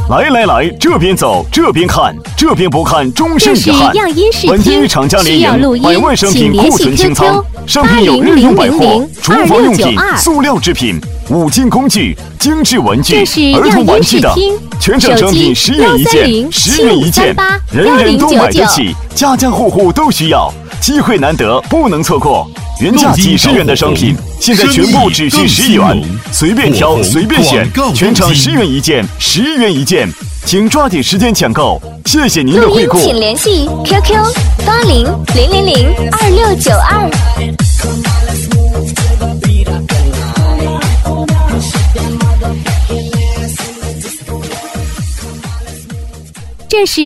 来来来，这边走，这边看，这边不看，终身遗憾。本地厂家联营，百万商品库存清仓，商品有日用百货、厨房用品、塑料制品、五金工具、精致文具、儿童玩具等，全省商品10元一件，10元一件，人人都买得起，家家户户都需要，机会难得，不能错过。原价几十元的商品，现在全部只需10元，随便挑，随便选，全场10元一件，10元一件，请抓紧时间抢购，谢谢您的惠顾。 请联系 QQ8000002692。这是。